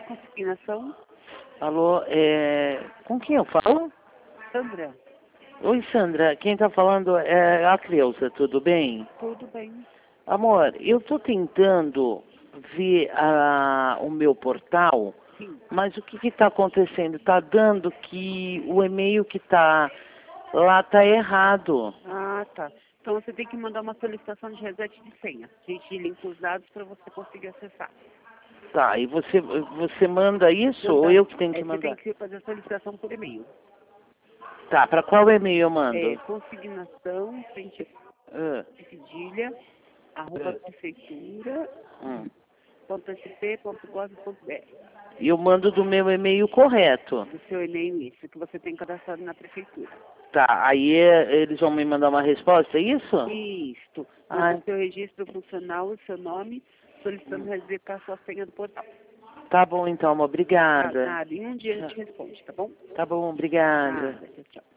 Consignação, Alô, com quem eu falo? Sandra, Oi, Sandra. Quem tá falando é a Cleusa, tudo bem? tudo bem? Amor, eu tô tentando ver o meu portal, Sim. mas o que tá acontecendo? Tá dando que o e-mail que tá lá tá errado. Ah, tá. Então você tem que mandar uma solicitação de reset de senha. A gente limpa os dados para você conseguir acessar. Tá, e você manda isso Não ou dá. eu que tenho que Você tem mandar? que fazer a solicitação por e-mail. Tá, pra qual e-mail eu É mando? consignação, frente Ah, de cedilha, @ prefeitura, hum. .sp.gov.br. E eu mando do meu e-mail correto. Do seu e-mail isso, que você tem cadastrado na prefeitura. Tá, aí eles vão me mandar uma resposta, é isso? Isto. Ah, Manda o seu registro funcional, o seu nome, solicitando resetar a sua senha do portal. tá bom então, amor. Tá, Obrigada. nada. Em um dia a gente responde, tá bom? Tá bom, obrigada. Nada. Tchau, tchau.